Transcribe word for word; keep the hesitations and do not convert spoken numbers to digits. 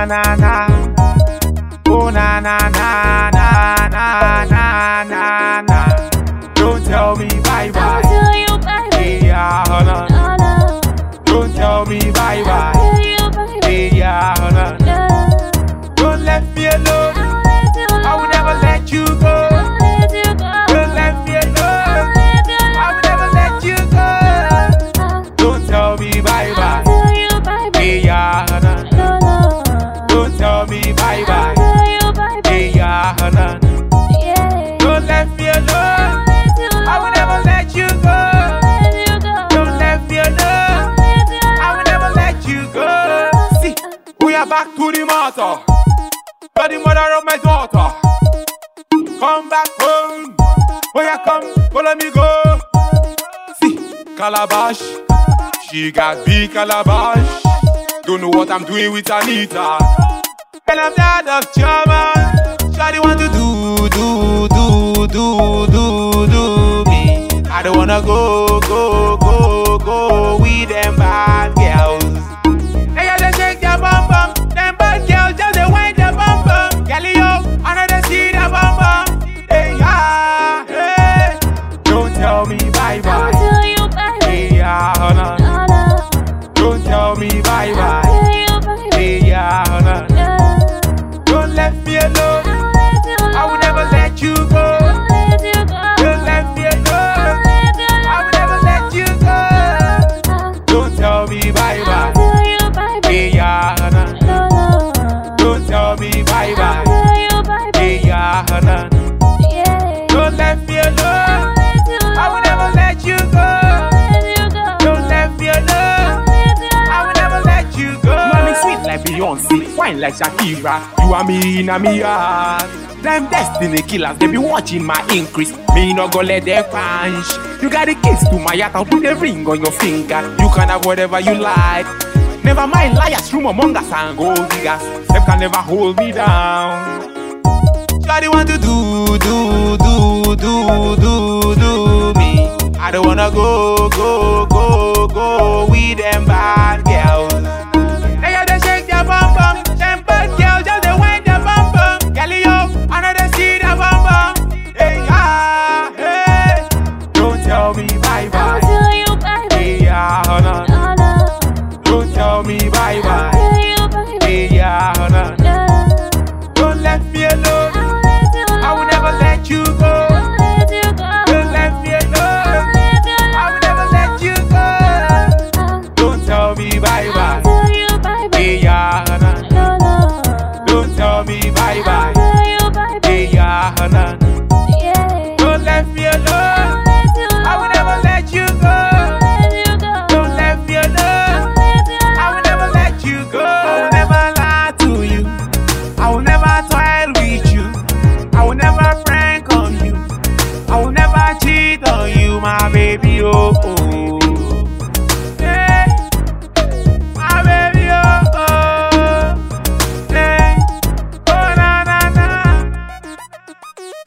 na na na. Oh na na na na na na na na. Don't tell me bye bye. I'll tell you bye bye. Hey, yeah, hold on. No, no. Don't tell me bye I'll bye. tell you bye bye. Hey, yeah, hold on. No, Don't let me alone. I'll let you I will go. never let you go. I'll let you go. Don't let me I'll alone. let you I will never let you go. Don't tell me bye I'll bye. tell you bye bye. Hey, yeah, hold on. No, no. Don't tell me bye I'll bye. tell you bye bye. Hey, yeah, hold on. Yeah. Don't let me I'll alone. let you I will go. never let you go. I'll let you go. Don't let me alone. I'll let you I will never let you go. See, we are back to the matter. You're the mother of my daughter. Come back home. Oh yeah, come, follow me go. See, Calabash, she got big calabash. Don't know what I'm doing with Anita. And I'm tired of German. Shawty want to do, do, do, do, do, do me. I don't wanna go, go, go, go with them bad girls. They just shake their bum bum. Them bad girls just they wind their bum bum. Girlie yo, I know they see their bum bum. Hey yeah, hey. Don't tell me bye I'll bye. tell you bye bye. Hey yeah, hold on. No, no. Don't tell me bye I'll bye. tell you bye bye. Hey yeah, hold on. No, Don't let me alone. I'll let you go. I will never let you go. I'll let you go. Don't let me I'll alone. let you go. I will never let you go. Don't tell me bye I'll bye. tell you bye bye. Hey yeah, hold on. No, no. Don't tell me bye I'll bye. tell you bye bye. Hey yeah, hold on. Yeah. Don't let me I'll alone. let you go. I will never let you I'll go. let you go. Don't let me I'll alone. let you go. I will never let you go. Mommy sweet like Beyonce, wine like Shakira. You and me in a me heart. Them destiny killers, they be watching my increase. Me no go let them punch. You got the keys to my yacht, I'll put the ring on your finger. You can have whatever you like. Never mind liars, rumor mongers and gold diggers. Them can never hold me down. Shawty want to do, do, do, do, do, do me. I don't wanna go, go, go, go with them bad girls. They just shake their bum bum. Them bad girls just they wind their bum bum. Girlie yo, I know they see their bum bum. Hey yeah, hey. Don't tell me bye I'll bye. tell you bye bye. Hey yeah, hold on. No, no. Don't tell me bye